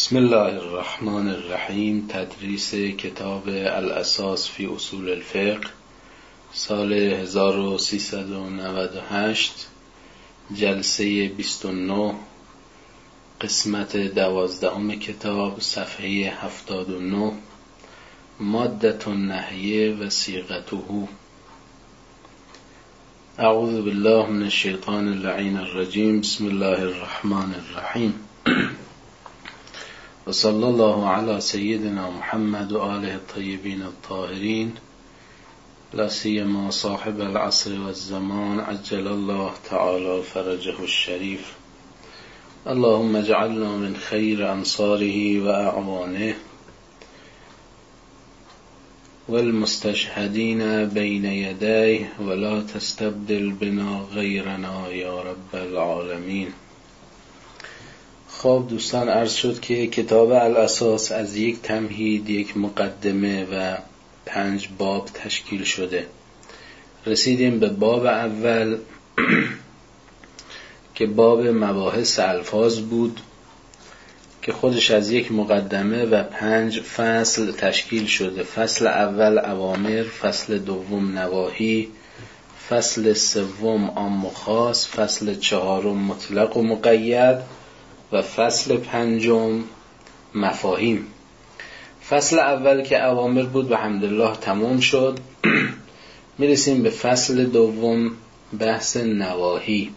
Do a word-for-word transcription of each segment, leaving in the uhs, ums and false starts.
بسم الله الرحمن الرحیم. تدریس کتاب الاساس فی اصول الفقه سال هزار و سیصد و نود و هشت، جلسه بیست و نه، قسمت دوازدهم کتاب، صفحه هفتاد و نه. مادة النهی و صیغته. اعوذ بالله من الشیطان اللعین الرجیم. بسم الله الرحمن الرحیم. و صلی الله علی سیدنا محمد و آله الطیبین الطاهرین، لا سیما صاحب العصر و الزمان عجل الله تعالی فرجه الشریف. اللهم اجعلنا من خیر انصاره و اعوانه والمستشهدین بین یدیه ولا تستبدل بنا غیرنا یا رب العالمین. خب دوستان، عرض شد که کتاب الاساس از یک تمهید، یک مقدمه و پنج باب تشکیل شده. رسیدیم به باب اول که باب مباحث الفاظ بود که خودش از یک مقدمه و پنج فصل تشکیل شده. فصل اول اوامر، فصل دوم نواهی، فصل سوم عام و خاص، فصل چهارم مطلق و مقید و فصل پنجم مفاهیم. فصل اول که اوامر بود و الحمدلله تمام شد. میرسیم به فصل دوم، بحث نواهی.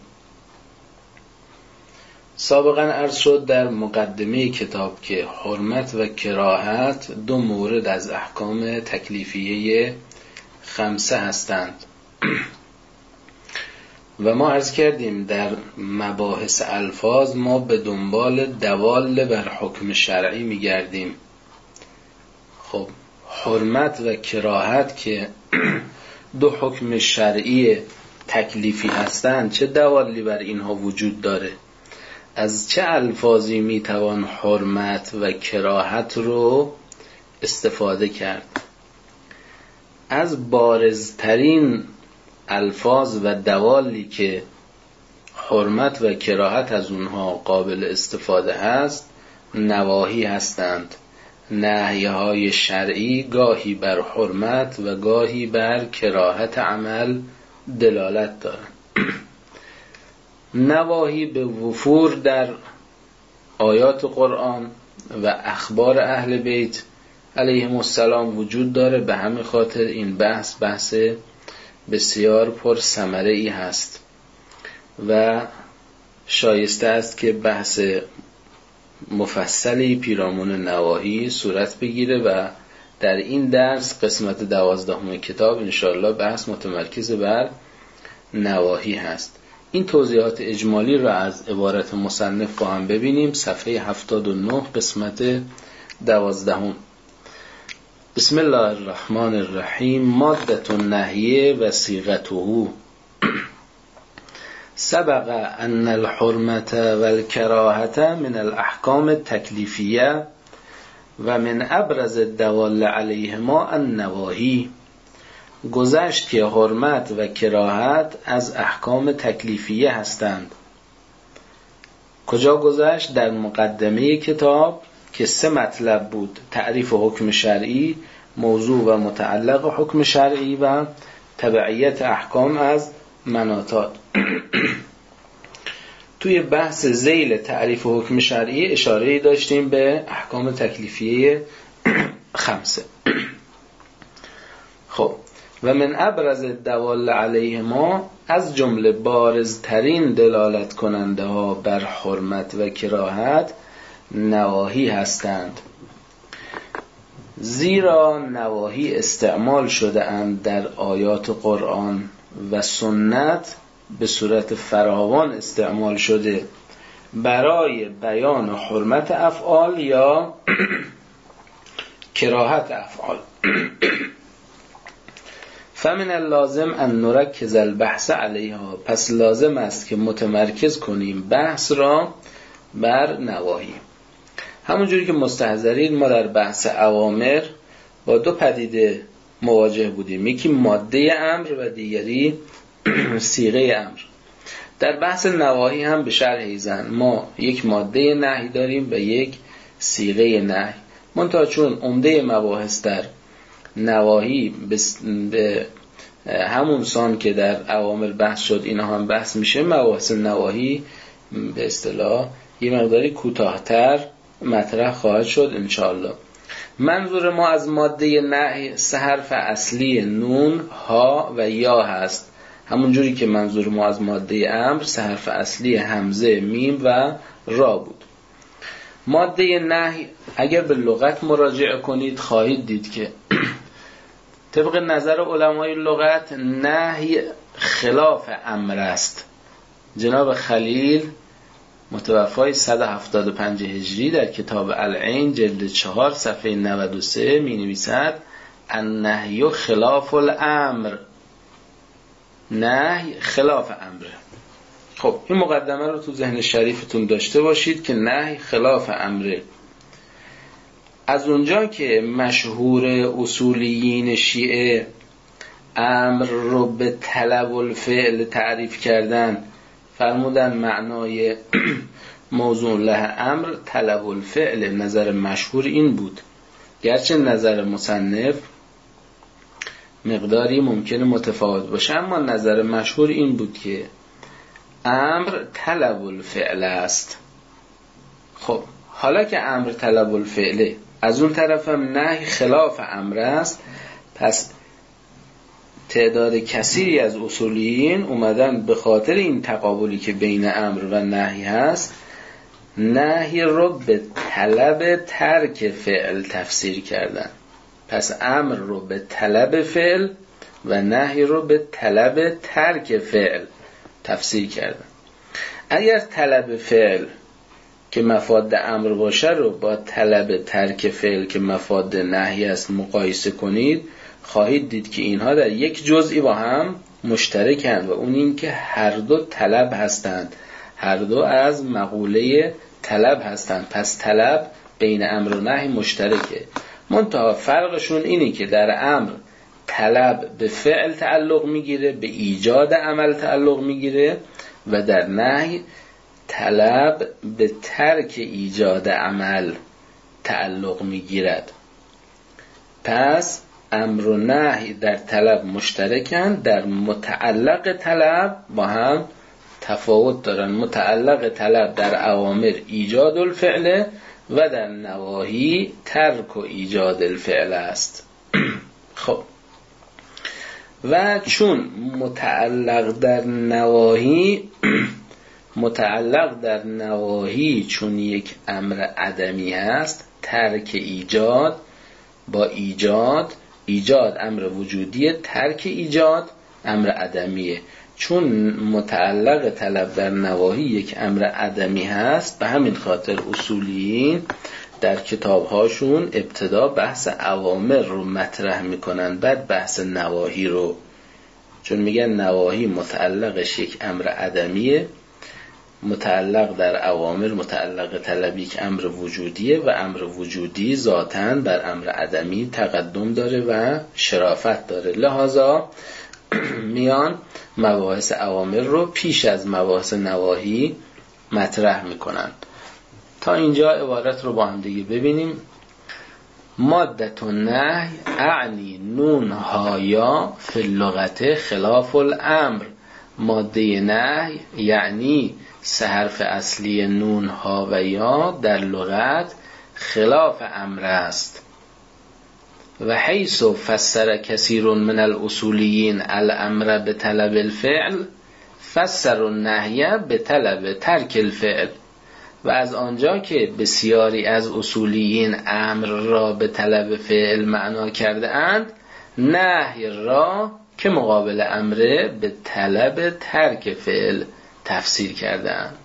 سابقا عرض شد در مقدمه کتاب که حرمت و کراهت دو مورد از احکام تکلیفیه خمسه هستند و ما عرض کردیم در مباحث الفاظ ما به دنبال دوال بر حکم شرعی میگردیم. خب حرمت و کراهت که دو حکم شرعی تکلیفی هستند، چه دوالی بر اینها وجود داره؟ از چه الفاظی میتوان حرمت و کراهت رو استفاده کرد؟ از بارزترین الفاظ و دوالی که حرمت و کراهت از اونها قابل استفاده هست نواهی هستند. نهیهای شرعی گاهی بر حرمت و گاهی بر کراهت عمل دلالت دارند. نواهی به وفور در آیات قرآن و اخبار اهل بیت علیهم السلام وجود داره. به همین خاطر این بحث بحث بسیار پر ثمره ای هست و شایسته است که بحث مفصلی پیرامون نواهی صورت بگیره و در این درس قسمت دوازدهم کتاب انشاءالله بحث متمرکز بر نواهی هست. این توضیحات اجمالی را از عبارت مصنف با هم ببینیم. صفحه هفتاد و نه، قسمت دوازدهم. بسم الله الرحمن الرحیم. مادة النهی و صیغته. سبق ان الحرمت و الکراهت من الاحکام التکلیفیه و من ابرز الدوال علیهما النواهی. گذشت که حرمت و کراهت از احکام تکلیفیه هستند. کجا گذشت؟ در مقدمه کتاب که سه مطلب بود: تعریف حکم شرعی، موضوع و متعلق حکم شرعی و تبعیت احکام از مناطات. توی بحث ذیل تعریف حکم شرعی اشاره داشتیم به احکام تکلیفیه خمسه. خب و من ابرز الدوال علیهما، از جمله بارزترین دلالت کننده ها بر حرمت و کراهت نواهی هستند. زیرا نواهی استعمال شده اند در آیات قرآن و سنت به صورت فراوان استعمال شده برای بیان حرمت افعال یا کراهت افعال. فمن اللازم ان نرکز البحث علیها، پس لازم است که متمرکز کنیم بحث را بر نواهی. همونجوری که مستحضرین ما در بحث اوامر با دو پدیده مواجه بودیم، یکی ماده امر و دیگری صیغه امر. در بحث نواهی هم به شرح ایزن ما یک ماده نهی داریم و یک صیغه نهی. منتها چون عمده مباحث در نواهی به همون سان که در اوامر بحث شد اینها هم بحث میشه، مباحث نواهی به اصطلاح یه مقداری کوتاه‌تر مطرح خواهد شد انشاءالله. منظور ما از ماده نهی سه حرف اصلی نون، ها و یا هست، همون جوری که منظور ما از ماده امر سه حرف اصلی همزه، میم و را بود. ماده نهی اگر به لغت مراجعه کنید خواهید دید که طبق نظر علمای لغت نهی خلاف امر است. جناب خلیل متوفای صد و هفتاد و پنج هجری در کتاب العین جلد چهار صفحه نود و سه می نویسد النهی خلاف الامر، نهی خلاف امر. خب این مقدمه رو تو ذهن شریفتون داشته باشید که نهی خلاف امره. از اونجا که مشهور اصولیین شیعه امر رو به طلب الفعل تعریف کردن، فرمودن معنای موضوع له امر طلب الفعل. نظر مشهور این بود، گرچه نظر مصنف مقداری ممکنه متفاوت باشه، اما نظر مشهور این بود که امر طلب الفعل است. خب حالا که امر طلب الفعله، از اون طرف هم نهی خلاف امر است، پس تعداد کثیری از اصولیین اومدن به خاطر این تقابلی که بین امر و نهی هست، نهی رو به طلب ترک فعل تفسیر کردن. پس امر رو به طلب فعل و نهی رو به طلب ترک فعل تفسیر کردن. اگر طلب فعل که مفاد امر باشه رو با طلب ترک فعل که مفاد نهی است مقایسه کنید، خواهید دید که اینها در یک جزئی با هم مشترکند و اون این که هر دو طلب هستند، هر دو از مقوله طلب هستند. پس طلب بین امر و نهی مشترکه، منتها فرقشون اینه که در امر طلب به فعل تعلق میگیره، به ایجاد عمل تعلق میگیره، و در نهی طلب به ترک ایجاد عمل تعلق میگیرد. پس امر و نهی در طلب مشترکن، در متعلق طلب با هم تفاوت دارن. متعلق طلب در اوامر ایجاد الفعل و در نواهی ترک و ایجاد الفعل است. خب و چون متعلق در نواهی متعلق در نواهی چون یک امر عدمی است، ترک ایجاد با ایجاد، ایجاد امر وجودیه، ترک ایجاد امر عدمیه. چون متعلق طلب در نواهی یک امر عدمی هست، به همین خاطر اصولیین در کتابهاشون ابتدا بحث اوامر رو مطرح میکنن، بعد بحث نواهی رو، چون میگن نواهی متعلقش یک امر عدمیه، متعلق در اوامر متعلق طلب یک امر وجودیه و امر وجودی ذاتاً بر امر عدمی تقدم داره و شرافت داره. لذا میان مباحث اوامر رو پیش از مباحث نواهی مطرح میکنن. تا اینجا عبارت رو با هم دیگه ببینیم. مادة النهی اعنی نون ها یا فی اللغت خلاف الامر. ماده نهی یعنی سه حرف اصلی نون ها و یا در لغت خلاف امر است. و حیث فسر کثیر من الاصولیین الامر به طلب الفعل، فسر النهی به طلب ترک الفعل. و از آنجا که بسیاری از اصولیین امر را به طلب فعل معنا کرده اند، نهی را که مقابل امره به طلب ترک فعل تفسیر کرده اند.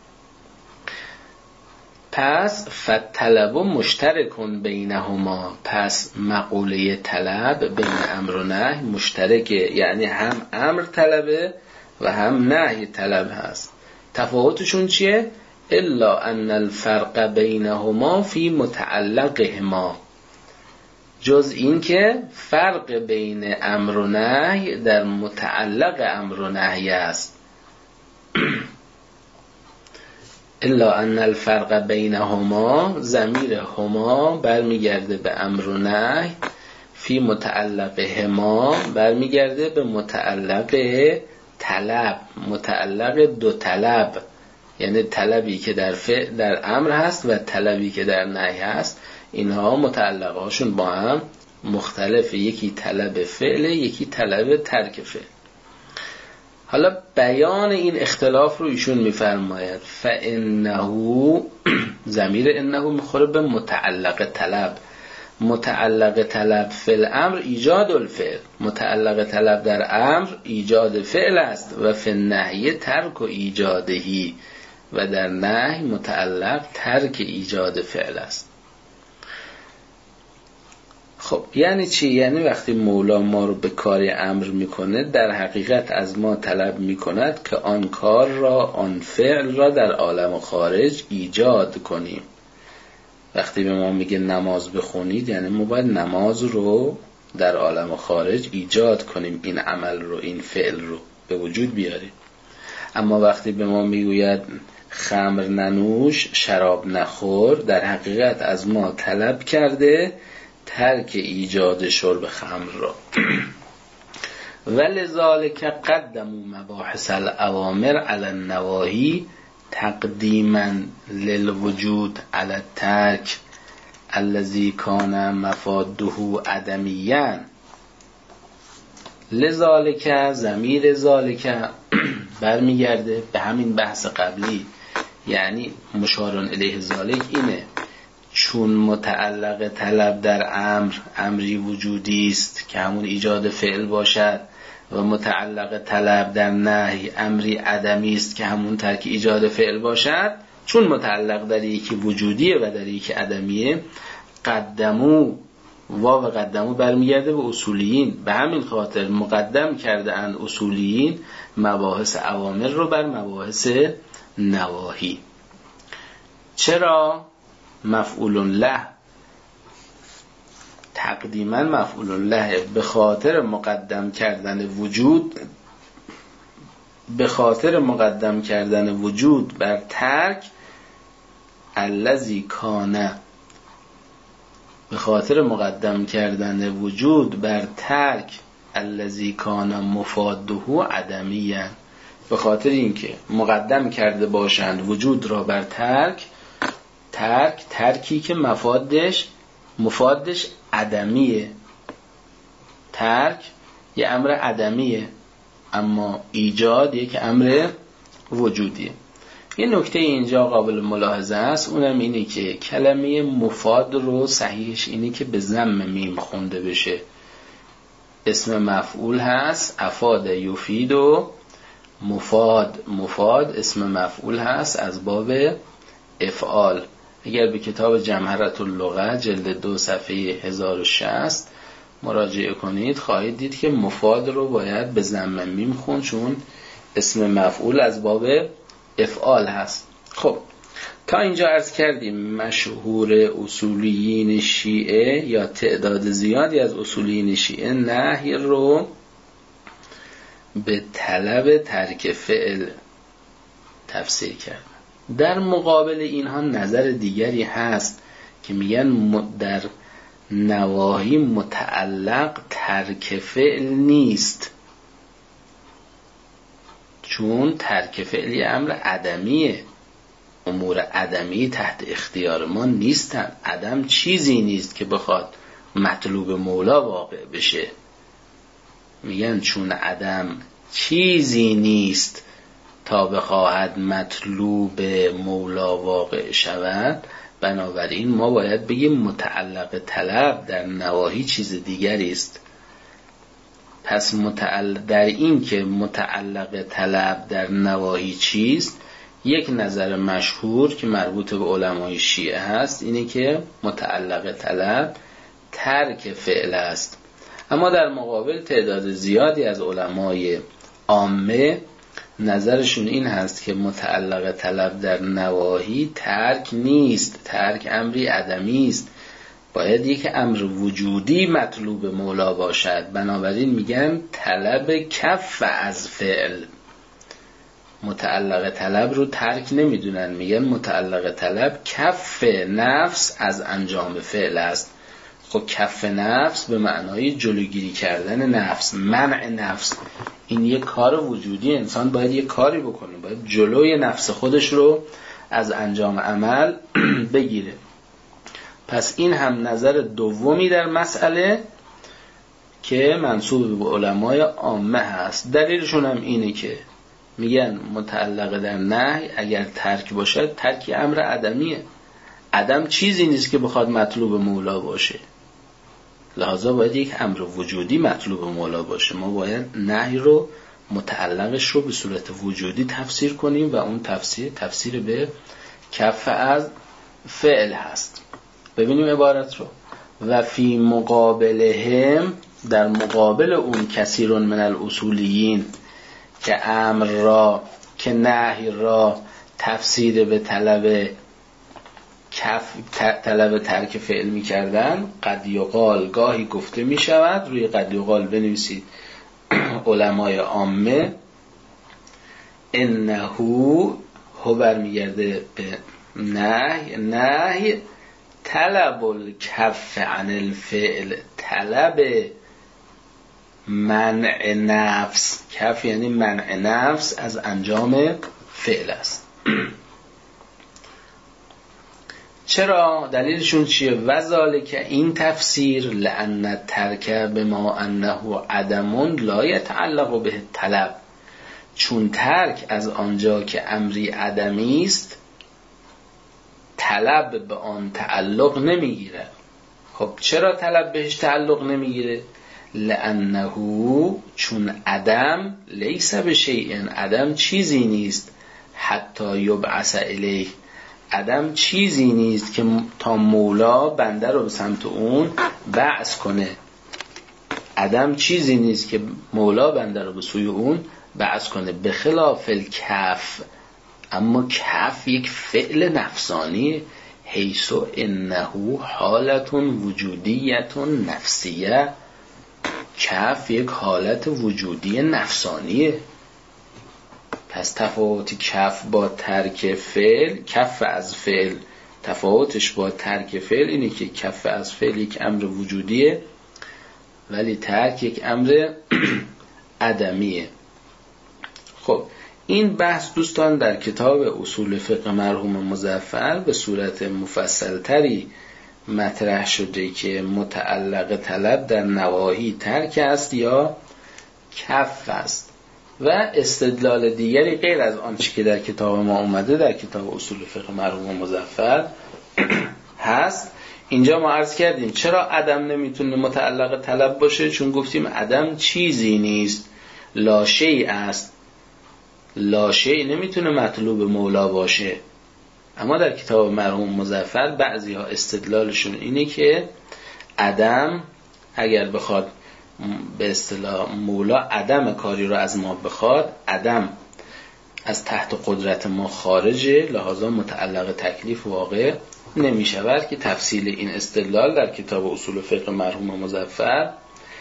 پس فالطلب مشترکون بینهما، پس مقوله طلب بین امر و نهی مشترکه، یعنی هم امر طلبه و هم نهی طلب هست. تفاوتشون چیه؟ الا ان الفرق بینهما فی متعلقهما، جز این که فرق بین امر و نهی در متعلق امر و نهی است. الا ان الفرق بینهما، ضمیر هما برمیگرده به امر و نهی، فی متعلق هما برمیگرده به متعلق طلب، متعلق دو طلب، یعنی طلبی که در فعل در امر هست و طلبی که در نهی هست، اینها متعلقه هاشون با هم مختلفه، یکی طلب فعل یکی طلب ترک فعل. حالا بیان این اختلاف رو ایشون میفرماید فانه، ضمیر انه میخوره به متعلق طلب، متعلق طلب فعل امر ایجاد الفعل، متعلق طلب در امر ایجاد فعل است و فی النهی ترک و ایجادهی، و در نهی متعلق ترک ایجاد فعل است. خب یعنی چی؟ یعنی وقتی مولا ما رو به کاری امر میکنه، در حقیقت از ما طلب میکند که آن کار را، آن فعل را در عالم خارج ایجاد کنیم. وقتی به ما میگه نماز بخونید، یعنی ما باید نماز رو در عالم خارج ایجاد کنیم، این عمل رو، این فعل رو به وجود بیاریم. اما وقتی به ما میگوید خمر ننوش، شراب نخور، در حقیقت از ما طلب کرده ترک ایجاد شرب خمر را. ولذالک قدموا مباحث الاوامر علی النواهی تقدیما للوجود علی الترک الذی کان مفاده عدمیا. لذالک، ضمیر ذالک برمیگرده به همین بحث قبلی، یعنی مشارون الیه ذالک اینه، چون متعلق طلب در امر امری وجودی است که همون ایجاد فعل باشد و متعلق طلب در نهی امری عدمی است که همون ترک ایجاد فعل باشد، چون متعلق در یکی وجودیه و در یکی عدمیه، قدمو، واو قدمو برمیگرده به اصولیین، به همین خاطر مقدم کرده اند اصولیین مباحث اوامر رو بر مباحث نواهی. چرا؟ مفعول له، تقدیما مفعول له، به خاطر مقدم کردن وجود، به خاطر مقدم کردن وجود بر ترک الذی کان، به خاطر مقدم کردن وجود بر ترک الذی کان مفاده عدمیا، به خاطر اینکه مقدم کرده باشند وجود را بر ترک، ترک ترکی که مفادش مفادش عدمیه، ترک یه امر عدمیه اما ایجاد یک امر وجودیه. یه نکته اینجا قابل ملاحظه است، اونم اینه که کلمه مفاد رو صحیحش اینه که به ضم میم خونده بشه، اسم مفعول هست، افاد یفید و مفاد، مفاد اسم مفعول هست از باب افعال. اگر به کتاب جمهرة اللغة جلد دو صفحه هزار و شصت مراجعه کنید خواهید دید که مفاد رو باید به ضم میم خون، چون اسم مفعول از باب افعال هست. خب تا اینجا عرض کردیم مشهور اصولیین شیعه یا تعداد زیادی از اصولیین شیعه نهی رو به طلب ترک فعل تفسیر کرد. در مقابل اینها نظر دیگری هست که میگن در نواهی متعلق ترک فعل نیست، چون ترک فعلی امر عدمیه، امور عدمی تحت اختیار ما نیستن، عدم چیزی نیست که بخواد مطلوب مولا واقع بشه. میگن چون عدم چیزی نیست تا بخواهد مطلوب مولا واقع شود، بنابراین ما باید بگیم متعلق طلب در نواهی چیز دیگری است. پس متعلق در این که متعلق طلب در نواهی چیست، یک نظر مشهور که مربوط به علمای شیعه هست اینه که متعلق طلب ترک فعل است. اما در مقابل تعداد زیادی از علمای عامه نظرشون این هست که متعلق طلب در نواهی ترک نیست، ترک امری عدمی است، باید یک امر وجودی مطلوب مولا باشد. بنابراین میگن طلب کف از فعل، متعلق طلب رو ترک نمیدونن، میگن متعلق طلب کف نفس از انجام فعل است. خب کف نفس به معنای جلوگیری کردن نفس، منع نفس. این یک کار وجودی، انسان باید یک کاری بکنه، باید جلوی نفس خودش رو از انجام عمل بگیره. پس این هم نظر دومی در مسئله که منسوب به علمای عامه هست. دلیلشون هم اینه که میگن متعلق در نهی اگر ترک باشد، ترک امر عدمیه. عدم چیزی نیست که بخواد مطلوب مولا باشه، لحاظا باید یک امر وجودی مطلوب مولا باشه. ما باید نهی رو، متعلقش رو به صورت وجودی تفسیر کنیم و اون تفسیر تفسیر به کف از فعل هست. ببینیم عبارت رو. و فی مقابلهم، در مقابل اون کثیرون من الاصولیین که امر را، که نهی را تفسیر به طلب کف، طلب ترک فعل می کردن، قد یقال، گاهی گفته می شود، روی قد یقال بنویسید علمای عامه، انه هو برمیگرده به نهی، نهی طلب الکف عن الفعل، طلب منع نفس، کف یعنی منع نفس از انجام فعل است. چرا؟ دلیلشون چیه؟ وذالک، این تفسیر، لأن ترک بما انه عدم لا يتعلق به طلب، چون ترک از آنجا که امری عدمی است طلب به آن تعلق نمیگیره. خب چرا طلب بهش تعلق نمیگیره؟ لأنه، چون عدم، لیس بشیء، عدم چیزی نیست، حتی یبعث الیه، عدم چیزی نیست که تا مولا بنده رو به سمت اون بعث کنه. عدم چیزی نیست که مولا بنده رو به سوی اون بعث کنه. به خلاف الکف، اما کف یک فعل نفسانی، حیث انه حالت وجودیت نفسیه، کف یک حالت وجودی نفسانیه. پس تفاوت کف با ترک فعل، کف از فعل تفاوتش با ترک فعل اینه که کف از فعل یک امر وجودیه ولی ترک یک امر عدمیه. خب این بحث دوستان در کتاب اصول فقه مرحوم مظفر به صورت مفصل تری مطرح شده که متعلق طلب در نواهی ترک است یا کف است، و استدلال دیگری غیر از آنچه که در کتاب ما اومده در کتاب اصول فقه مرحوم مظفر هست. اینجا ما عرض کردیم چرا عدم نمیتونه متعلق طلب باشه، چون گفتیم عدم چیزی نیست، لا شیء است، لا شیء نمیتونه مطلوب مولا باشه. اما در کتاب مرحوم مظفر بعضی ها استدلالشون اینه که عدم اگر بخواد به اصطلاح مولا عدم کاری رو از ما بخواد، عدم از تحت قدرت ما خارجه، لحاظا متعلق تکلیف واقع نمی شود، که تفصیل این استدلال در کتاب اصول فقه مرحوم مظفر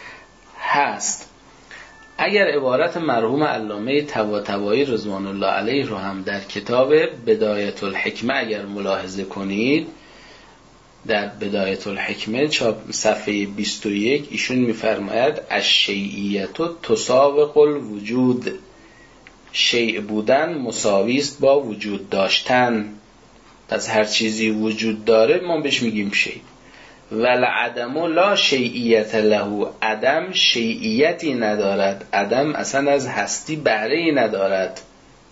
هست. اگر عبارت مرحوم علامه طباطبایی رضوان الله علیه رو هم در کتاب بدایت الحکمه اگر ملاحظه کنید، در بدایت الحکمه چاپ صفحه بیست و یک ایشون میفرماید الشیعیت تساوق الوجود، شیء بودن مساوی است با وجود داشتن. پس هر چیزی وجود داره ما بهش میگیم شیء. والعدم لا شیعیت له، عدم شیعیتی ندارد، عدم اصلا از هستی بهره‌ای ندارد.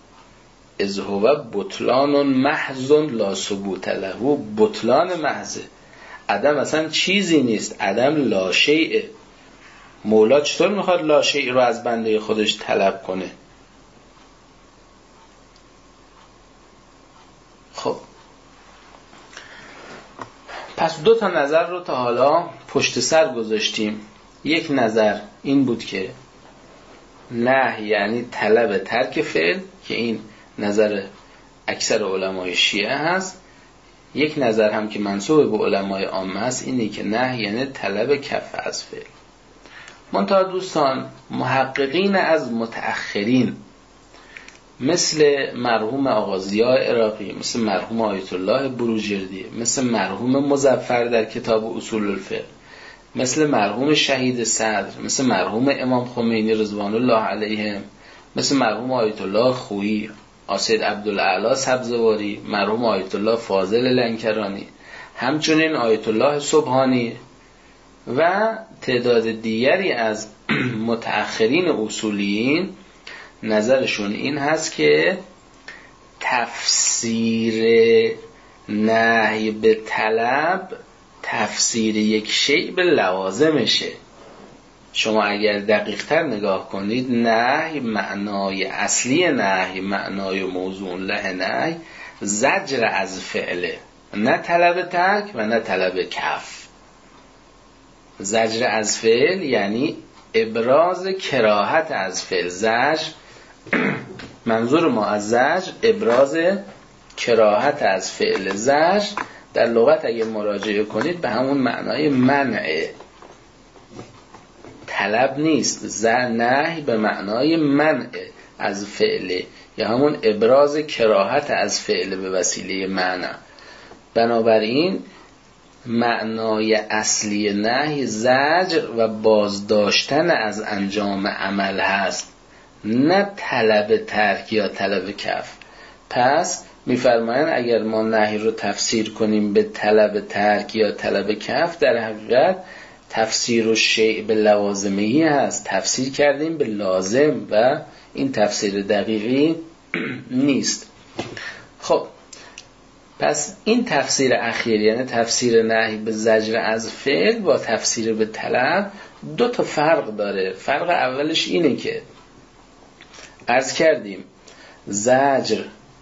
اذ هو بطلان محض لا ثبوت له، بطلان محض، عدم اصلا چیزی نیست، عدم لا شیء. مولا چطور میخواد لا شیء رو از بنده خودش طلب کنه؟ خب پس دو تا نظر رو تا حالا پشت سر گذاشتیم. یک نظر این بود که نه یعنی طلب ترک فعل، که این نظر اکثر علمای شیعه هست. یک نظر هم که منسوب به علمای عامه هست اینه که نه یعنی طلب کف از فعل. منتها دوستان محققین از متأخرین مثل مرحوم آقا ضیاء عراقی، مثل مرحوم آیت الله بروجردی، مثل مرحوم مظفر در کتاب اصول الفقه، مثل مرحوم شهید صدر، مثل مرحوم امام خمینی رضوان الله علیهم، مثل مرحوم آیت الله خویی، سید عبدالاعلی سبزواری، مرحوم آیت الله فاضل لنکرانی، همچنین آیت الله سبحانی و تعداد دیگری از متأخرین اصولیین نظرشون این هست که تفسیر نهی به طلب تفسیر یک شیء به لوازمشه. شما اگر دقیق تر نگاه کنید، نهی معنای اصلی نهی، معنای موضوع له نهی زجر از فعله، نه طلب ترک و نه طلب کف. زجر از فعل یعنی ابراز کراهت از فعل. زجر، منظور ما از زجر ابراز کراهت از فعل. زجر در لغت اگه مراجعه کنید به همون معنای منعه، طلب نیست. زجر نهی به معنای منع از فعل یا همون ابراز کراهت از فعل به وسیله معنی. بنابراین معنای اصلی نهی زجر و بازداشتن از انجام عمل هست، نه طلب ترک یا طلب کف. پس میفرمایند اگر ما نهی رو تفسیر کنیم به طلب ترک یا طلب کف، در حقیقت تفسیر و شیء به لوازمهی هست، تفسیر کردیم به لازم و این تفسیر دقیقی نیست. خب پس این تفسیر اخیر، یعنی تفسیر نهی به زجر از فعل با تفسیر به طلب، دو تا فرق داره. فرق اولش اینه که عرض کردیم زجر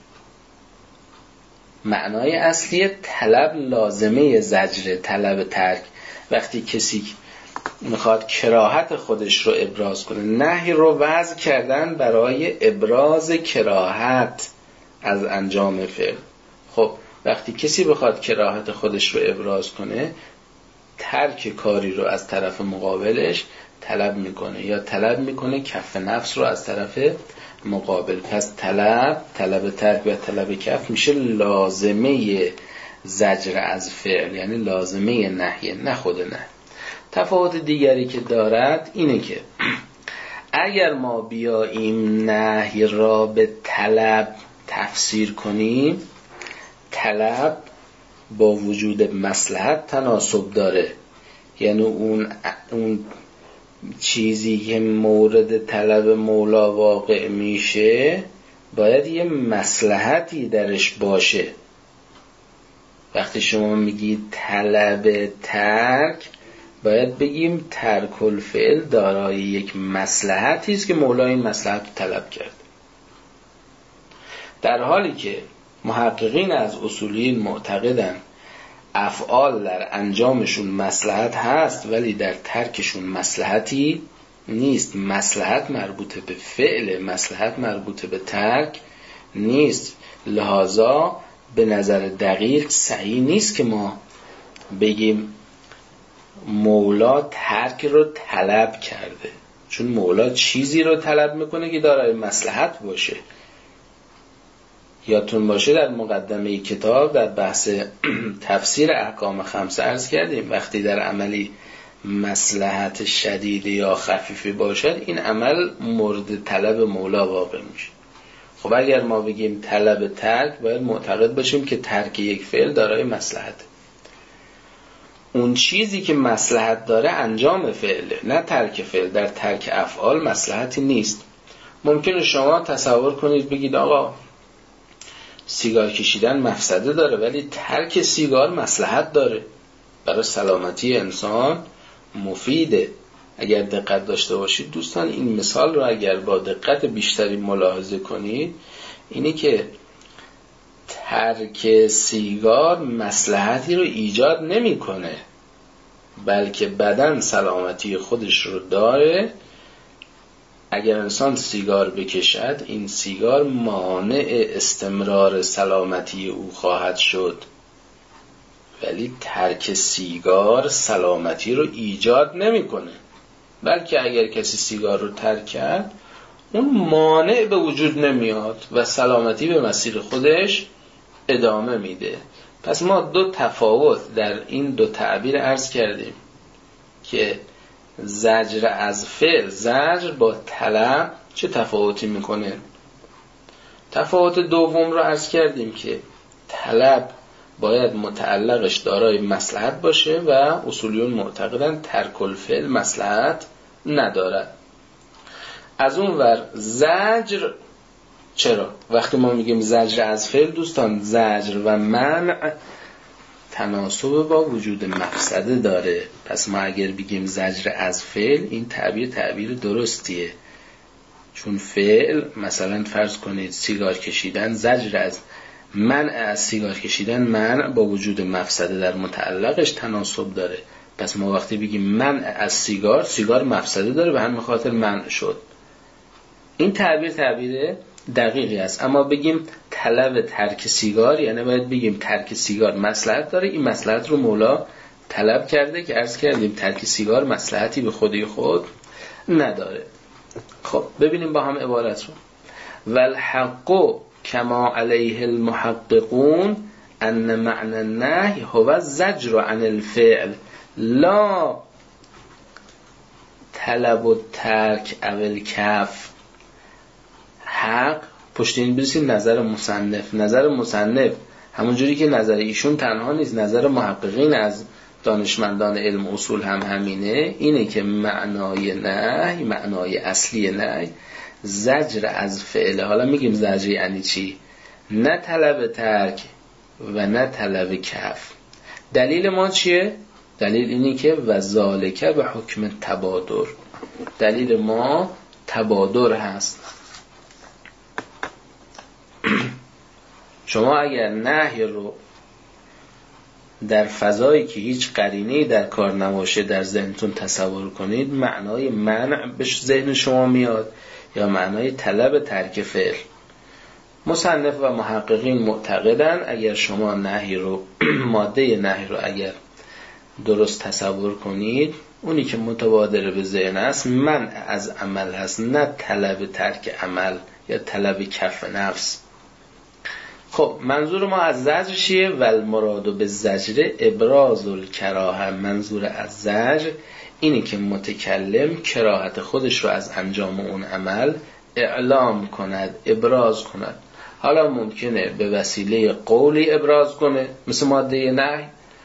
معنای اصلی طلب لازمه زجر، طلب ترک. وقتی کسی میخواد کراهت خودش رو ابراز کنه، نهی رو وضع کردن برای ابراز کراهت از انجام فعل. خب وقتی کسی بخواد کراهت خودش رو ابراز کنه، ترک کاری رو از طرف مقابلش طلب میکنه یا طلب میکنه کف نفس رو از طرف مقابل. پس طلب، طلب ترک و طلب کف میشه لازمه زجر از فعل، یعنی لازمه نهی، نه خود نه. تفاوت دیگری که دارد اینه که اگر ما بیاییم نهی را به طلب تفسیر کنیم، طلب با وجود مصلحت تناسب داره، یعنی اون اون چیزی که مورد طلب مولا واقع میشه باید یه مصلحتی درش باشه. وقتی شما میگید طلب ترک، باید بگیم ترک الفعل دارای یک مصلحتی است که مولا این مصلحت رو طلب کرد. در حالی که محققین از اصولیین معتقدن افعال در انجامشون مصلحت هست ولی در ترکشون مصلحتی نیست. مصلحت مربوط به فعل، مصلحت مربوط به ترک نیست. لذا به نظر دقیق صحیح نیست که ما بگیم مولا ترک رو طلب کرده، چون مولا چیزی رو طلب میکنه که دارای مصلحت باشه. یادتون باشه در مقدمه کتاب در بحث تفسیر احکام خمسه عرض کردیم وقتی در عملی مصلحت شدید یا خفیفی باشد، این عمل مورد طلب مولا واقع میشه. خب اگر ما بگیم طلب ترک، باید معتقد باشیم که ترک یک فعل دارای مصلحت. اون چیزی که مصلحت داره انجام فعله، نه ترک فعل. در ترک افعال مصلحتی نیست. ممکنه شما تصور کنید بگید آقا سیگار کشیدن مفسده داره ولی ترک سیگار مصلحت داره، برای سلامتی انسان مفیده. اگر دقت داشته باشید دوستان، این مثال رو اگر با دقت بیشتری ملاحظه کنید، اینی که ترک سیگار مصلحتی رو ایجاد نمیکنه، بلکه بدن سلامتی خودش رو داره. اگر انسان سیگار بکشد، این سیگار مانع استمرار سلامتی او خواهد شد، ولی ترک سیگار سلامتی رو ایجاد نمیکنه. بلکه اگر کسی سیگار رو ترک کرد، اون مانع به وجود نمیاد و سلامتی به مسیر خودش ادامه میده. پس ما دو تفاوت در این دو تعبیر عرض کردیم که زجر از فعل، زجر با طلب چه تفاوتی میکنه. تفاوت دوم رو عرض کردیم که طلب باید متعلقش دارای مصلحت باشه و اصولیون معتقدن ترک الفعل مصلحت ندارد. از اون ور زجر، چرا؟ وقتی ما میگیم زجر از فعل دوستان، زجر و منع تناسب با وجود مفسده داره. پس ما اگر بگیم زجر از فعل، این تعبیر تعبیر درستیه، چون فعل مثلا فرض کنید سیگار کشیدن، زجر از منع از سیگار کشیدن منع با وجود مفسده در متعلقش تناسب داره. پس ما وقتی بگیم منع از سیگار، سیگار مفسده داره به همین خاطر منع شد. این تعبیر تعبیر دقیقی است. اما بگیم طلب ترک سیگار، یعنی باید بگیم ترک سیگار مصلحت داره. این مصلحت رو مولا طلب کرده که عرض کردیم ترک سیگار مصلحتی به خودی خود نداره. خب ببینیم با هم عبارت رو. والحق کما علیه المحققون ان معنی النهی هو الزجر عن الفعل لا طلب الترک او الکف. حق پشت این بریسیم نظر مصنف. نظر مصنف همونجوری که نظر ایشون تنها نیست، نظر محققین از دانشمندان علم اصول هم همینه، اینه که معنای نهی، معنای اصلی نهی زجر از فعل. حالا میگیم زجر یعنی چی؟ نه طلب ترک و نه طلب کف. دلیل ما چیه؟ دلیل اینی که وذالک به حکم تبادر. دلیل ما تبادر هست. شما اگر نهی رو در فضایی که هیچ قرینه‌ای در کار نباشه در ذهنتون تصور کنید، معنای منع به ذهن شما میاد یا معنای طلب ترک فعل. مصنف و محققین معتقدن اگر شما نهی رو ماده نهی رو اگر درست تصور کنید، اونی که متبادر به ذهن است منع از عمل هست، نه طلب ترک عمل یا طلب کف نفس. خب منظور ما از زجر چیه؟ والمراد به زجر ابراز الکراهه. منظور از زجر اینی که متکلم کراهت خودش رو از انجام اون عمل اعلام کند، ابراز کند. حالا ممکنه به وسیله قولی ابراز کنه مثل ماده نهی،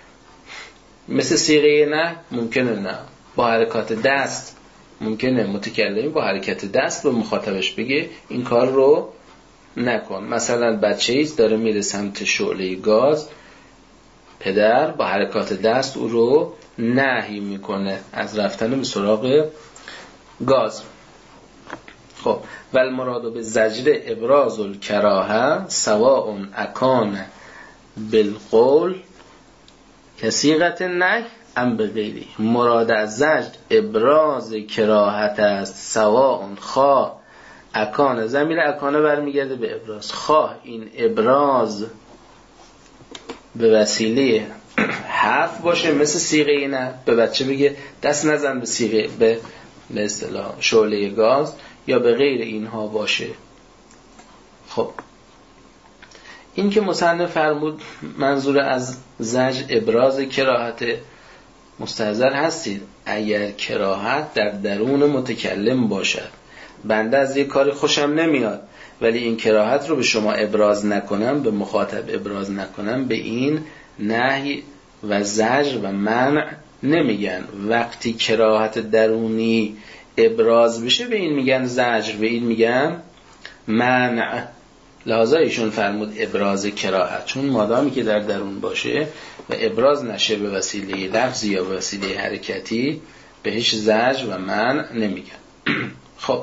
مثل صیغه نه، ممکنه نه با حرکات دست. ممکنه متکلمی با حرکت دست به مخاطبش بگه این کار رو نکن. مثلا بچه ایست داره میره سمت شعله گاز، پدر با حرکات دست او رو نهی میکنه از رفتن به سراغ گاز. خب والمراد به زجر ابراز الکراهه سواء اکان بالقول کصیغه نهی ام بغیری. مراد از زجر ابراز کراهت است، سواء خواه اکان، ضمیر اکانه برمیگرده به ابراز، خواه این ابراز به وسیله حرف باشه مثل صیغه نه، به بچه بگه دست نزن به صیغه به به اصطلاح شعله گاز، یا به غیر اینها باشه. خب این که مصنف فرمود منظور از زجر ابراز کراهت، مستحضر هستید اگر کراهت در درون متکلم باشد، بنده از یک کاری خوشم نمیاد ولی این کراهت رو به شما ابراز نکنم، به مخاطب ابراز نکنم، به این نهی و زجر و منع نمیگن. وقتی کراهت درونی ابراز بشه به این میگن زجر، به این میگن منع. لحاظا ایشون فرمود ابراز کراهت، چون مادامی که در درون باشه و ابراز نشه به وسیله لفظی یا به وسیله حرکتی، بهش زجر و منع نمیگن. خب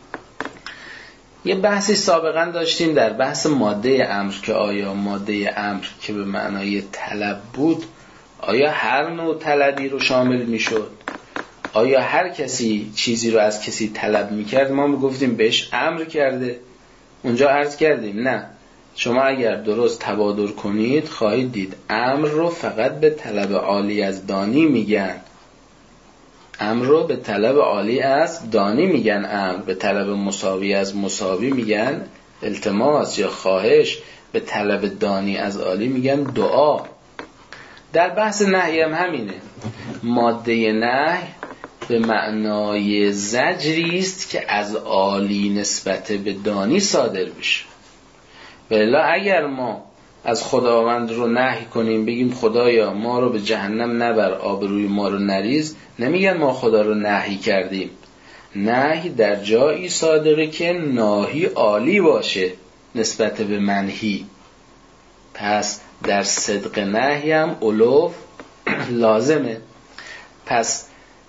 یه بحثی سابقا داشتیم در بحث ماده امر که آیا ماده امر که به معنای طلب بود آیا هر نوع طلبی رو شامل میشد؟ آیا هر کسی چیزی رو از کسی طلب میکرد ما میگفتیم بهش امر کرده؟ اونجا عرض کردیم نه، شما اگر درست تبادر کنید خواهید دید امر رو فقط به طلب عالی از دانی میگن. امر رو به طلب عالی از دانی میگن امر، به طلب مساوی از مساوی میگن التماس یا خواهش، به طلب دانی از عالی میگن دعا. در بحث نهی هم همینه. ماده نهی به معنای زجری است که از عالی نسبت به دانی صادر بشه. ولی اگر ما از خداوند رو نهی کنیم، بگیم خدایا ما رو به جهنم نبر، آبروی ما رو نریز، نمیگن ما خدا رو نهی کردیم. نهی در جایی صادقه که ناهی عالی باشه نسبت به منهی. پس در صدق نهی هم علو لازمه. پس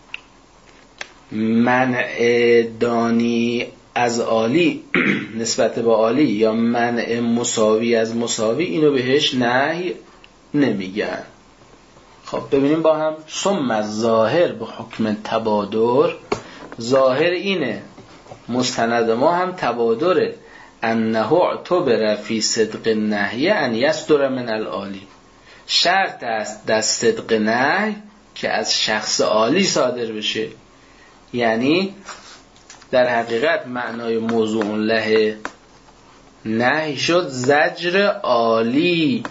منع دانی از عالی نسبت به عالی یا منع مساوی از مساوی، اینو بهش نهی نمیگن. خب ببینیم با هم. ثم الظاهر به حکم تبادر، ظاهر اینه، مستند ما هم تبادره، انه اعتبر فی صدق النهی ان یصدر من العالی. شرط است در صدق نهی که از شخص عالی صادر بشه. یعنی در حقیقت معنای موضوع له نهی شد زجر عالی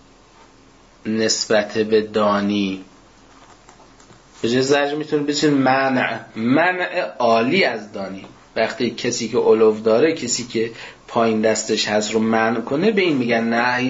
نسبت به دانی. به جای زجر میتونه بچین منع، منع عالی از دانی. وقتی کسی که علو داره، کسی که پایین دستش هست رو منع کنه، به این میگن نهی.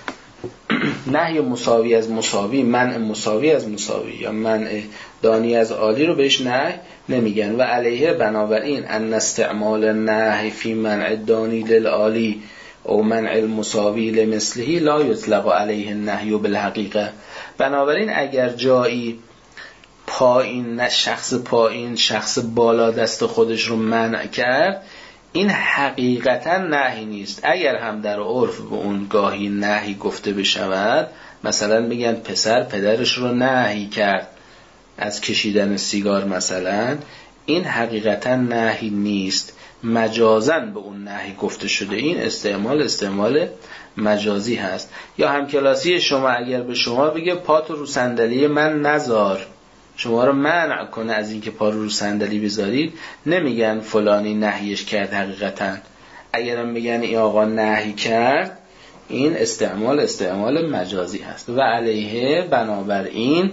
نهی مساوی از مساوی، منع مساوی از مساوی یا منع دانی از عالی رو بهش نهی نمیگن. و علیه بنابراین ان استعمال نهی فی منع دانی للعالی او منع المساوی لمثله لا یطلق علیه النهی بالحقیقه. بنابراین اگر جایی پایین، شخص پایین، شخص بالا دست خودش رو منع کرد، این حقیقتا نهی نیست. اگر هم در عرف به اون گاهی نهی گفته بشود، مثلا میگن پسر پدرش رو نهی کرد از کشیدن سیگار مثلا، این حقیقتا نهی نیست، مجازن به اون نهی گفته شده. این استعمال استعمال مجازی هست. یا همکلاسی شما اگر به شما بگه پاتو رو صندلی من نذار، شما رو منع کنه از اینکه پا رو صندلی بذارید، نمیگن فلانی نهیش کرد حقیقتا. اگرم بگن این آقا نهی کرد، این استعمال استعمال مجازی هست. و علیه بنابراین،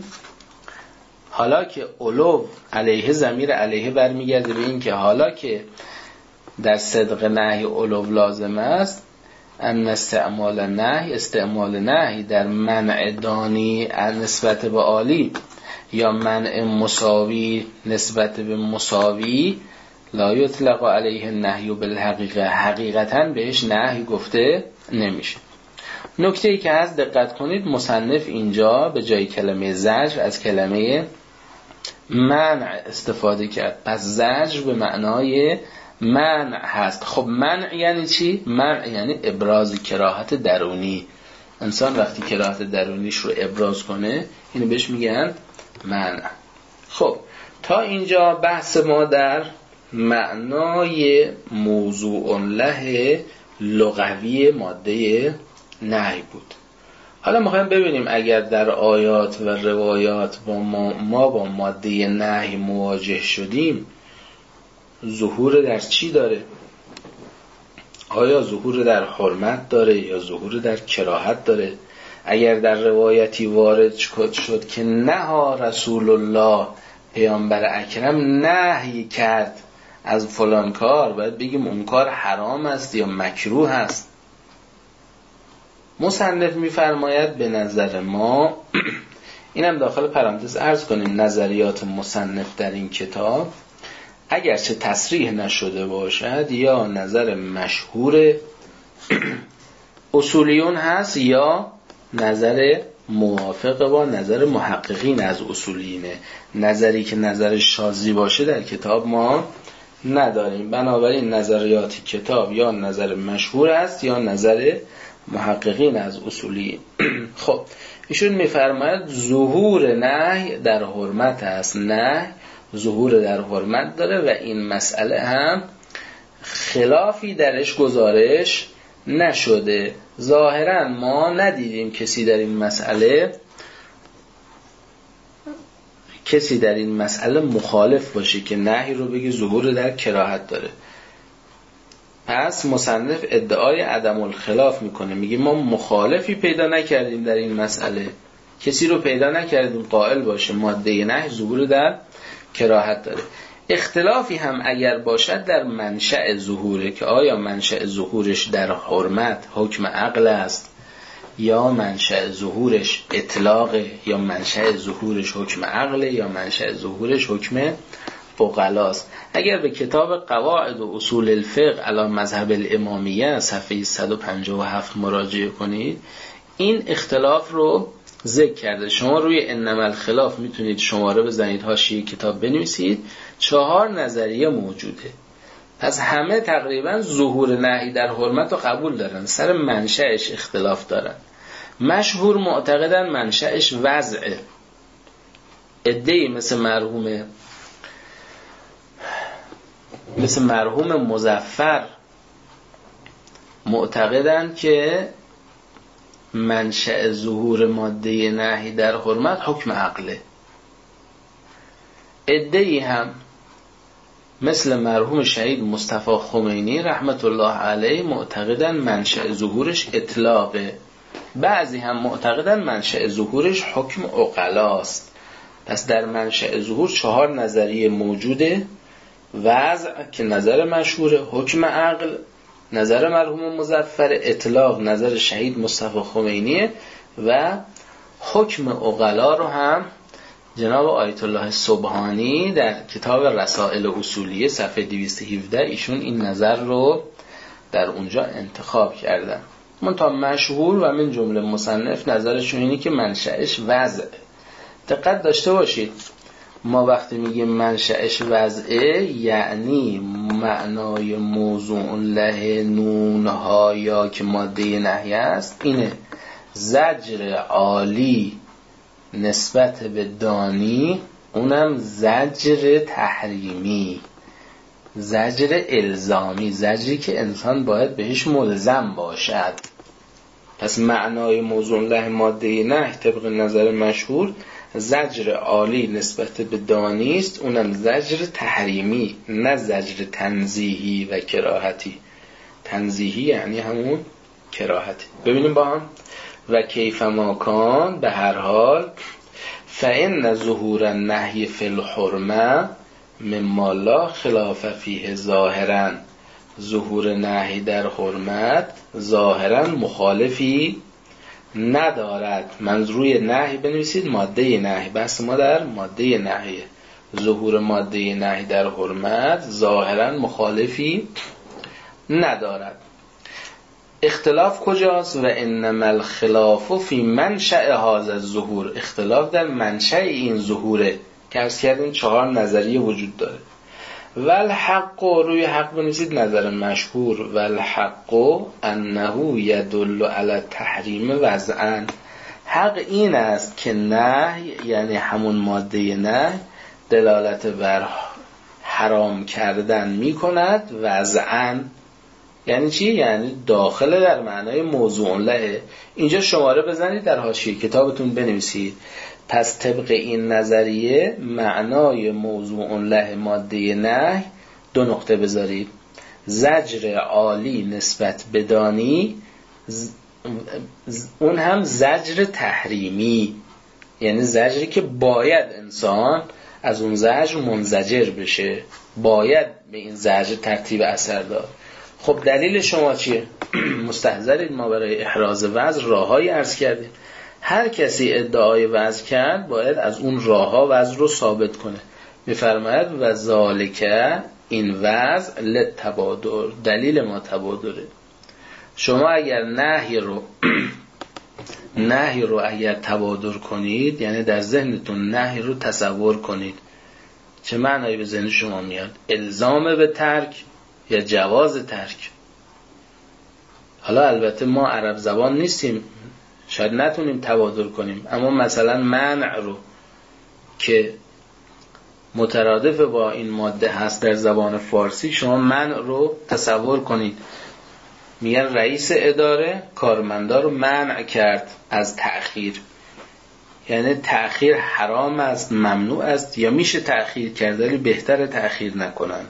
حالا که علو علیه ضمیر علیه برمیگرده به این که حالا که در صدق نهی علو لازم است، ان استعمال نهی، استعمال نهی در منع دانی نسبت به عالی یا منع مساوی نسبت به مساوی، لا یطلق علیه النهی بالحقیقه، حقیقتا بهش نهی گفته نمیشه. نکته ای که هست دقت کنید، مصنف اینجا به جای کلمه زجر از کلمه منع استفاده کرد. پس زجر به معنای منع هست. خب منع یعنی چی؟ منع یعنی ابراز کراهت درونی. انسان وقتی کراهت درونیش رو ابراز کنه، اینو بهش میگن منع. خب تا اینجا بحث ما در معنای موضوع له لغوی ماده نهی بود. حالا میخوایم ببینیم اگر در آیات و روایات با ما, ما با ماده نهی مواجه شدیم، ظهور در چی داره؟ آیا ظهور در حرمت داره یا ظهور در کراهت داره؟ اگر در روایتی وارد شد که نهی رسول الله، پیامبر اکرم نهی کرد از فلان کار، باید بگیم اون کار حرام است یا مکروه است. مصنف میفرماید به نظر ما، اینم داخل پرانتز عرض کنیم، نظریات مصنف در این کتاب اگرچه تصریح نشده باشد یا نظر مشهور اصولیون هست یا نظر موافق با نظر محققین از اصولینه. نظری که نظر شاذی باشه در کتاب ما نداریم. بنابراین نظریات کتاب یا نظر مشهور است یا نظر محققین از اصولی. خب ایشون میفرماید ظهور نهی در حرمت است. نهی ظهور در حرمت داره و این مسئله هم خلافی درش گزارش نشده. ظاهرا ما ندیدیم کسی در این مسئله کسی در این مسئله مخالف باشه که نهی رو بگه ظهور در کراهت داره. پس مصنف ادعای عدم الخلاف میکنه، میگه ما مخالفی پیدا نکردیم در این مسئله، کسی رو پیدا نکردیم قائل باشه ماده نهی ظهور در کراهت داره. اختلافی هم اگر باشد در منشأ ظهوره، که آیا منشأ ظهورش در حرمت حکم عقل است یا منشأ ظهورش اطلاقه یا منشأ ظهورش حکم عقله یا منشأ ظهورش حکم عقلاست. اگر به کتاب قواعد و اصول الفقه علی مذهب الامامیه صفحه صد و پنجاه و هفت مراجعه کنید، این اختلاف رو ذکر کرده. شما روی انما الخلاف میتونید شماره بزنید، حاشیه کتاب بنویسید، چهار نظریه موجوده. پس همه تقریبا ظهور نهی در حرمت رو قبول دارن، سر منشأش اختلاف دارن. مشهور معتقدن منشأش وضعه. عده‌ای مثل مرحوم مثل مرحوم مظفر معتقدن که منشأ ظهور ماده نهی در حرمت حکم عقله. عده‌ای هم مثل مرحوم شهید مصطفی خمینی رحمت الله علیه معتقدن منشأ ظهورش اطلاقه. بعضی هم معتقدن منشأ ظهورش حکم عقلاست. پس در منشأ ظهور چهار نظریه موجوده: وضع که نظر مشهوره، حکم عقل نظر مرحوم مظفر، اطلاق نظر شهید مصطفی خمینی، و حکم عقلا رو هم جناب آیت الله سبحانی در کتاب رسائل اصولیه صفحه دویست و هفده ایشون این نظر رو در اونجا انتخاب کردن. منتها مشهور و من جمله مصنف نظرشون اینه که منشأش وضع. دقت داشته باشید، ما وقتی میگیم منشأش وضعه یعنی معنای موضوع له نونها یا که ماده نهی است اینه: زجر عالی نسبت به دانی، اونم زجر تحریمی، زجر الزامی، زجری که انسان باید بهش ملزم باشد. پس معنای موضوع له ماده نهی طبق نظر مشهور زجر عالی نسبت به دانی است، اونم زجر تحریمی، نه زجر تنزیهی و کراهتی. تنزیهی یعنی همون کراهتی. ببینیم با هم: و کیف ما کان، به هر حال، فإن ظهور النهی فی الحرمه مما لا خلاف فیه ظاهرا. ظهور نهی در حرمت ظاهرا مخالفی ندارد. من روی نهی بنویسید ماده نهی، بس ما در ماده نهی. ظهور ماده نهی در حرمت ظاهرا مخالفی ندارد. اختلاف کجاست؟ و انما الخلاف فی منشأ هذا الظهور. اختلاف در منشأ این ظهوره که عرض کردیم چهار نظریه وجود داره. والحق، روی حق بنویسید نظر مشهور: والحق انه یدل علی تحریم وضعا. حق این است که نهی یعنی همون ماده نهی دلالت بر حرام کردن می کند. وضعا یعنی چی؟ یعنی داخل در معنای موضوع له. اینجا شماره بزنید، در حاشیه کتابتون بنویسید. پس طبق این نظریه معنای موضوع له ماده نهی دو نقطه بذارید: زجر عالی نسبت بدانی، اون هم زجر تحریمی، یعنی زجری که باید انسان از اون زجر منزجر بشه، باید به این زجر ترتیب اثر داد. خب دلیل شما چیه؟ مستحضرید ما برای احراز وضع راههایی عرض کردیم. هر کسی ادعای وضع کرد باید از اون راهها وضع رو ثابت کنه. میفرماید و ذالک، این وضع للتبادر، دلیل ما تبادره. شما اگر نهی رو نهی رو اگر تبادر کنید، یعنی در ذهنتون نهی رو تصور کنید، چه معنایی به ذهن شما میاد؟ الزام به ترک یا جواز ترک؟ حالا البته ما عرب زبان نیستیم، شاید نتونیم تبادر کنیم، اما مثلا منع رو که مترادف با این ماده هست در زبان فارسی، شما منع رو تصور کنید. میگن رئیس اداره کارمندا رو منع کرد از تأخیر. یعنی تأخیر حرام است، ممنوع است، یا میشه تأخیر کرد ولی بهتره تأخیر نکنن.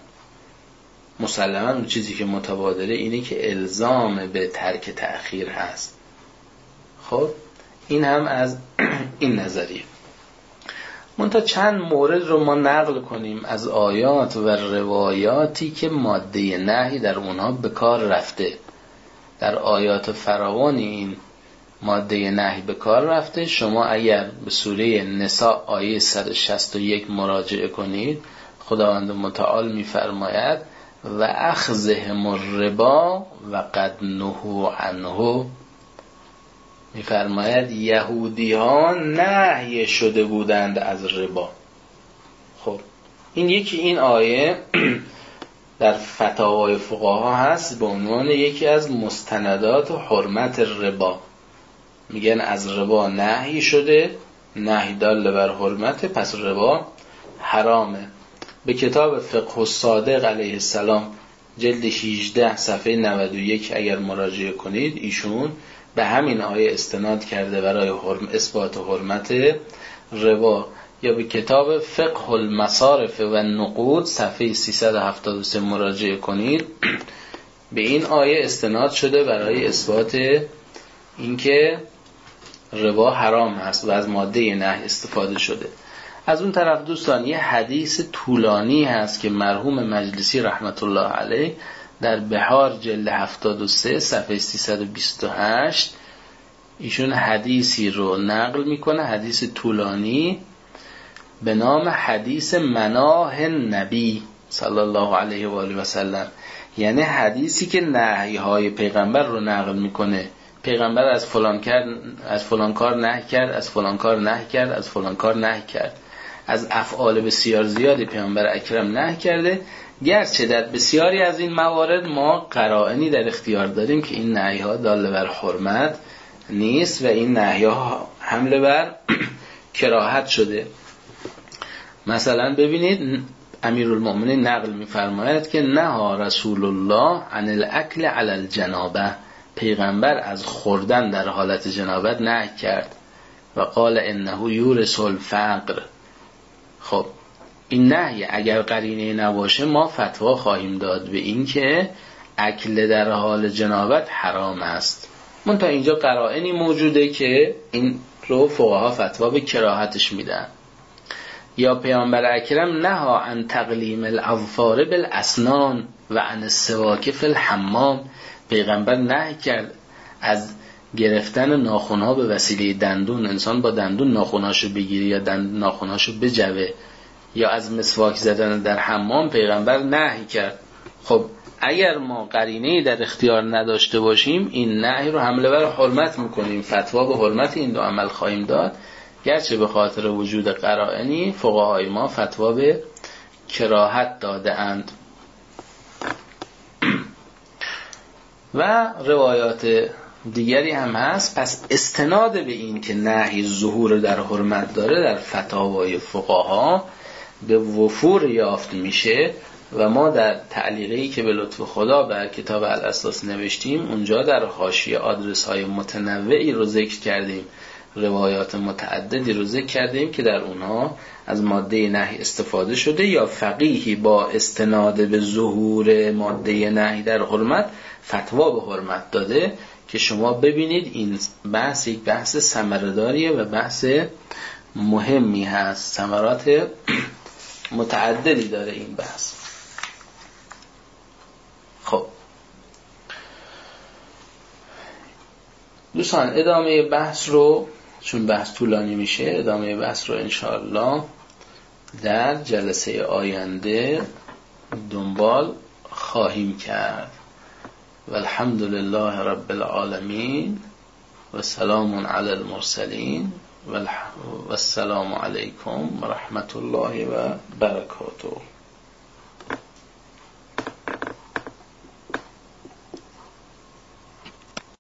مسلما اون چیزی که متبادره اینه که الزام به ترک تأخیر هست. خب این هم از این نظریه. منتها چند مورد رو ما نقل کنیم از آیات و روایاتی که ماده نهی در اونها به کار رفته. در آیات فراوانی این ماده نهی به کار رفته. شما اگر به سوره نساء آیه صد و شصت و یک مراجعه کنید، خداوند متعال می‌فرماید و اخذهم الربا و قد نهوا عنه، می‌فرماید یهودی ها نهی شده بودند از ربا. خب این یکی این آیه در فتاوای فقها هست به عنوان یکی از مستندات و حرمت ربا. میگن از ربا نهی شده، نهی دال بر حرمت، پس ربا حرامه. به کتاب فقه الصادق علیه السلام جلد هجده صفحه نود و یک اگر مراجعه کنید، ایشون به همین آیه استناد کرده برای حرم اثبات حرمت ربا. یا به کتاب فقه المصارف و النقود صفحه سیصد و هفتاد و سه مراجعه کنید، به این آیه استناد شده برای اثبات اینکه ربا حرام هست و از ماده نهی استفاده شده. از اون طرف دوستان یه حدیث طولانی هست که مرحوم مجلسی رحمت الله علیه در بهار جلد هفتاد و سه صفحه سیصد و بیست و هشت ایشون حدیثی رو نقل میکنه، حدیث طولانی به نام حدیث مناه نبی صلی الله علیه و آله و سلم، یعنی حدیثی که نهی های پیغمبر رو نقل میکنه. پیغمبر از فلان کرد، از فلان کار نهی کرد، از فلان کار نهی کرد، از فلان کار نهی کرد. از افعال بسیار زیادی پیامبر اکرم نهی کرده، گرچه در بسیاری از این موارد ما قرائنی در اختیار داریم که این نهی ها دال بر حرمت نیست و این نهی ها حمله بر کراهت شده. مثلا ببینید امیرالمؤمنین نقل می‌فرماید که نهی رسول الله عن الاکل علی الجنابه، پیغمبر از خوردن در حالت جنابت نهی کرد و قال انه یورث الفقر. خب این نهی اگر قرینه نباشه ما فتوا خواهیم داد به این که اکل در حال جنابت حرام است. منتها اینجا قرائنی موجوده که این رو فقها فتوا به کراهتش میدن. یا پیامبر اکرم نهی عن تقلیم الاظفار بالاسنان و عن السواک فی الحمام، پیغمبر نهی کرد از گرفتن ناخن‌ها به وسیله دندون، انسان با دندون ناخن‌هاشو بگیره یا دندون ناخن‌هاشو بجوه، یا از مسواک زدن در حمام پیغمبر نهی کرد. خب اگر ما قرینه‌ای در اختیار نداشته باشیم این نهی رو حمله بر حرمت میکنیم، فتوا به حرمت این دو عمل خواهیم داد، گرچه به خاطر وجود قرائنی فقهای ما فتوا به کراهت داده اند. و روایات دیگری هم هست. پس استناد به این که نهی ظهور در حرمت داره در فتاوای فقها به وفور یافت میشه و ما در تعلیقی که به لطف خدا بر کتاب الاساس نوشتیم اونجا در حاشیه آدرس های متنوعی رو ذکر کردیم، روایات متعددی رو ذکر کردیم که در اونها از ماده نهی استفاده شده یا فقیهی با استناد به ظهور ماده نهی در حرمت فتوا به حرمت داده که شما ببینید این بحث یک بحث ثمره‌داریه و بحث مهمی هست، ثمرات متعددی داره این بحث. خب دوستان ادامه بحث رو، چون بحث طولانی میشه، ادامه بحث رو انشاءالله در جلسه آینده دنبال خواهیم کرد. والحمد لله رب العالمین و سلام علی المرسلین و السلام علیکم و رحمت الله و برکاته.